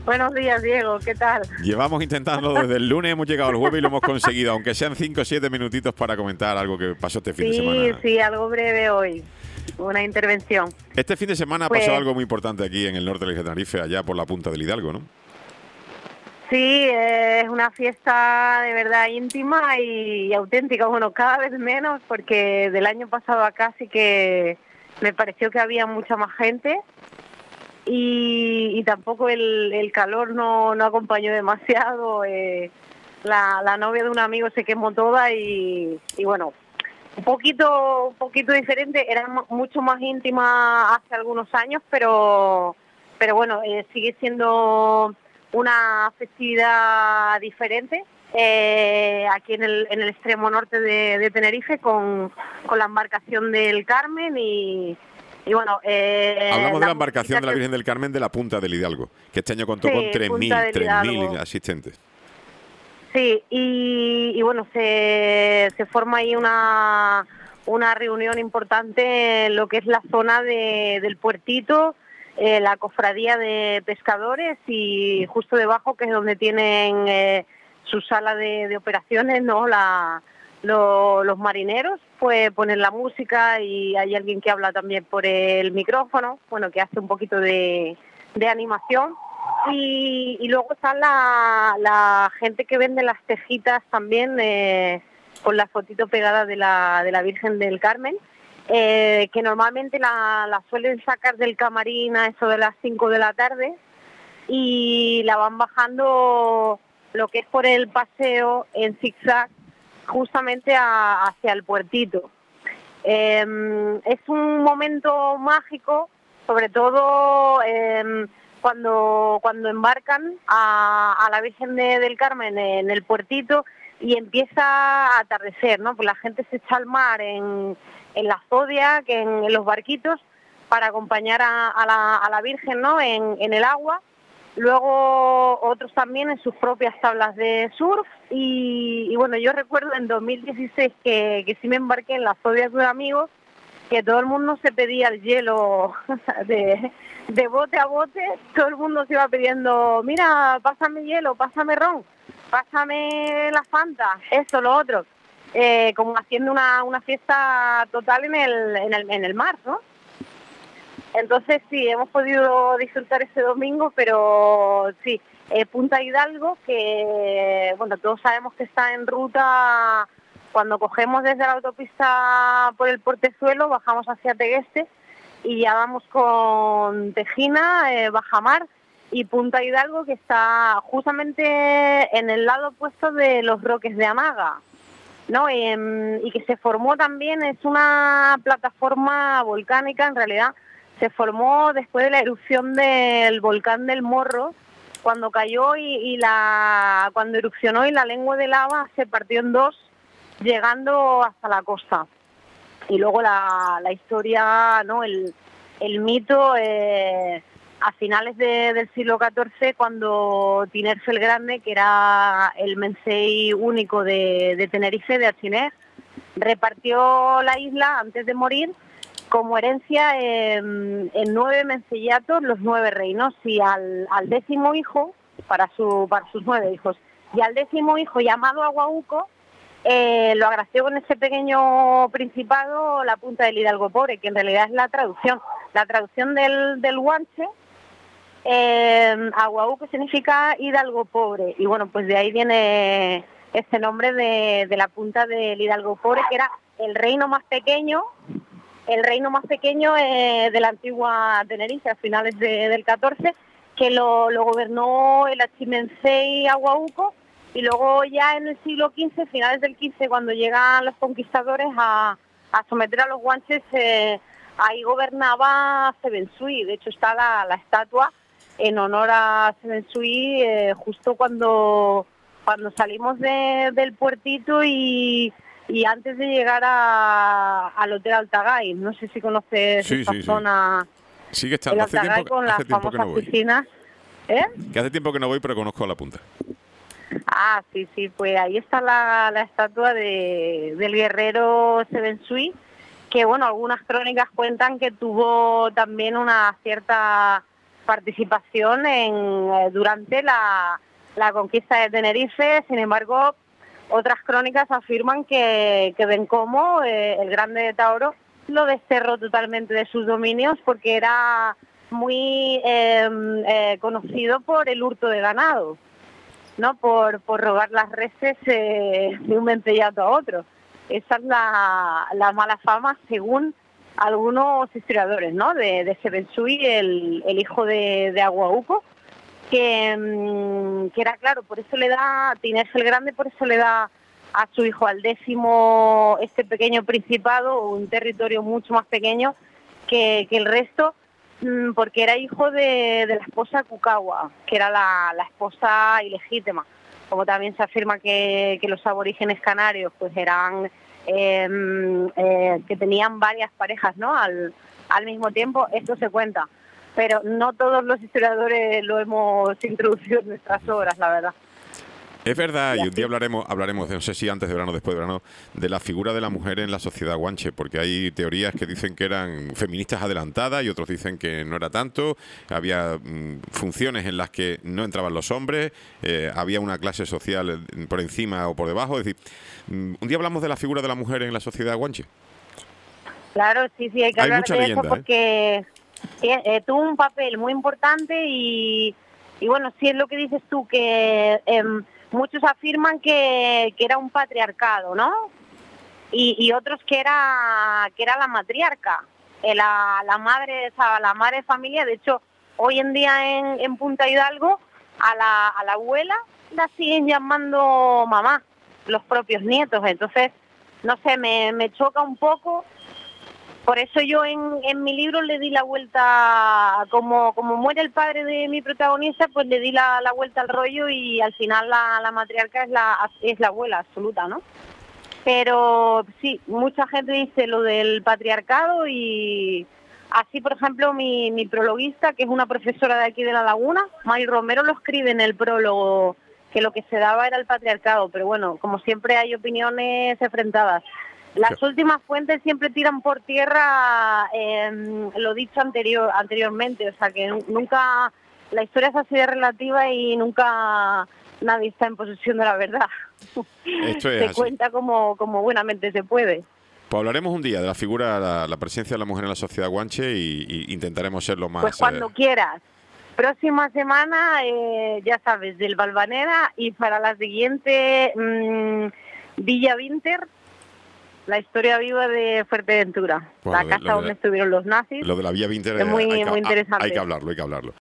Buenos días, Diego, ¿qué tal? Llevamos intentando desde el lunes, hemos llegado al jueves y lo hemos conseguido, aunque sean 5 o 7 minutitos para comentar algo que pasó este fin de Sí, semana. sí, algo breve hoy, una intervención. Este fin de semana ha pasado Pues algo muy importante aquí en el norte del Tenerife, allá por la punta del Hidalgo, ¿no? sí, es una fiesta de verdad íntima y auténtica, bueno, cada vez menos, porque del año pasado acá sí que me pareció que había mucha más gente y tampoco el calor no acompañó demasiado. La novia de un amigo se quemó toda y bueno, un poquito diferente, era mucho más íntima hace algunos años, pero bueno, sigue siendo una festividad diferente aquí en el extremo norte de Tenerife con la embarcación del Carmen y bueno, Hablamos de la la embarcación música de la que Virgen del Carmen de la punta del Hidalgo, que este año contó con se Punta del tres mil Hidalgo. asistentes. Sí, y bueno, se forma ahí una reunión importante en lo que es la zona del puertito, la cofradía de pescadores y justo debajo, que es donde tienen su sala de operaciones, ¿no? Los marineros, pues ponen la música y hay alguien que habla también por el micrófono, bueno, que hace un poquito de animación. Y luego está la gente que vende las tejitas también, con la fotito pegada de la Virgen del Carmen, que normalmente la suelen sacar del camarín a eso de las 5 de la tarde y la van bajando lo que es por el paseo en zigzag justamente hacia el puertito. Es un momento mágico, sobre todo cuando embarcan a la Virgen del Carmen en el puertito y empieza a atardecer, ¿no? Pues la gente se echa al mar en la Zodiac, en los barquitos, para acompañar a la Virgen, ¿no? En el agua. Luego otros también en sus propias tablas de surf y bueno, yo recuerdo en 2016 que sí me embarqué en la Zodiac de un amigo, que todo el mundo se pedía el hielo de bote a bote, todo el mundo se iba pidiendo, mira, pásame hielo, pásame ron, pásame la Fanta, esto, lo otro, como haciendo una fiesta total en el mar, ¿no? Entonces sí, hemos podido disfrutar ese domingo, pero sí, Punta Hidalgo, que bueno, todos sabemos que está en ruta. Cuando cogemos desde la autopista por el Portezuelo, bajamos hacia Tegueste y ya vamos con Tejina, Bajamar y Punta Hidalgo, que está justamente en el lado opuesto de los Roques de Amaga, ¿no? Y que se formó también, es una plataforma volcánica, en realidad se formó después de la erupción del volcán del Morro, cuando cayó cuando erupcionó y la lengua de lava se partió en dos, llegando hasta la costa. Y luego la historia, ¿no? El mito, a finales del siglo XIV, cuando Tinerfe el Grande, que era el mensei único de Tenerife, de Achiner, repartió la isla antes de morir como herencia en 9 mencellatos, los 9 reinos, y al 10º hijo, para sus 9 hijos, y al 10º hijo, llamado Aguauco, lo agració con ese pequeño principado la Punta del Hidalgo Pobre, que en realidad es la traducción del guanche. Aguauco significa Hidalgo Pobre, y bueno, pues de ahí viene este nombre de la Punta del Hidalgo Pobre, que era el reino más pequeño de la antigua Tenerife a finales del 14, que lo gobernó el Achimensei Aguauco, y luego ya en el siglo XV, finales del XV, cuando llegan los conquistadores a someter a los guanches, ahí gobernaba Sevensui. De hecho está la estatua en honor a Sevensui, justo cuando salimos del puertito y antes de llegar al Hotel Altagay. No sé si conoces esta zona. Sigue El estando. Altagay con las famosas piscinas. Que hace tiempo que no voy, pero conozco la punta. Ah, sí, pues ahí está la estatua del guerrero Sevensui, que bueno, algunas crónicas cuentan que tuvo también una cierta participación durante la conquista de Tenerife. Sin embargo, otras crónicas afirman que Bencomo, el Grande de Taoro, lo desterró totalmente de sus dominios porque era muy conocido por el hurto de ganado, ¿no? Por robar las reses de un ventellato a otro. Esa es la mala fama, según algunos historiadores, ¿no? De Sebensui, el hijo de Aguauco, que era, claro, por eso le da, Tinés el Grande, por eso le da a su hijo al 10º este pequeño principado, un territorio mucho más pequeño que el resto, porque era hijo de la esposa Cucagua, que era la esposa ilegítima. Como también se afirma que los aborígenes canarios pues eran que tenían varias parejas, ¿no? Al mismo tiempo, esto se cuenta, pero no todos los historiadores lo hemos introducido en nuestras obras, la verdad. Es verdad, y un día hablaremos, no sé si antes de verano o después de verano, de la figura de la mujer en la sociedad guanche, porque hay teorías que dicen que eran feministas adelantadas y otros dicen que no era tanto. Había funciones en las que no entraban los hombres, había una clase social por encima o por debajo. Es decir, un día hablamos de la figura de la mujer en la sociedad guanche. Claro, sí, hay que hay hablar mucha de leyenda, eso porque tuvo un papel muy importante y bueno, sí es lo que dices tú, que muchos afirman que era un patriarcado, ¿no? Y otros que era la matriarca, la madre, o sea, la madre de familia. De hecho, hoy en día en Punta Hidalgo a la abuela la siguen llamando mamá, los propios nietos. Entonces, no sé, me choca un poco. Por eso yo en mi libro le di la vuelta, como muere el padre de mi protagonista, pues le di la vuelta al rollo y al final la matriarca es la abuela absoluta, ¿no? Pero sí, mucha gente dice lo del patriarcado y así, por ejemplo, mi prologuista, que es una profesora de aquí de La Laguna, Mari Romero, lo escribe en el prólogo, que lo que se daba era el patriarcado, pero bueno, como siempre hay opiniones enfrentadas. Las últimas fuentes siempre tiran por tierra lo dicho anteriormente, o sea que nunca, la historia es así de relativa y nunca nadie está en posesión de la verdad. Esto es se así. cuenta como buenamente se puede. Pues hablaremos un día de la figura, la presencia de la mujer en la sociedad guanche y intentaremos ser lo más... Pues cuando quieras. Próxima semana, ya sabes, del Valvanera, y para la siguiente Villa Vinter, la historia viva de Fuerteventura, bueno, la casa donde estuvieron los nazis. Lo de la Villa Vinter es muy interesante. Hay que hablarlo.